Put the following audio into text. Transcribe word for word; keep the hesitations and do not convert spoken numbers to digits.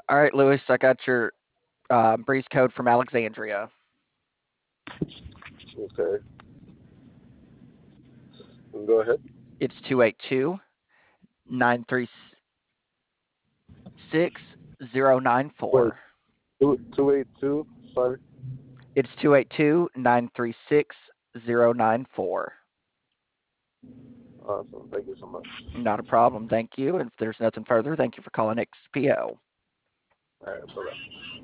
All right, Lewis, I got your uh, breeze code from Alexandria. Okay. Go ahead. It's two eight two, nine three six, zero nine Wait, four. two two eight two. Sorry. It's two eight two, nine three six, zero nine four. Awesome. Thank you so much. Not a problem. Thank you. And if there's nothing further, thank you for calling X P O. All right. Bye bye.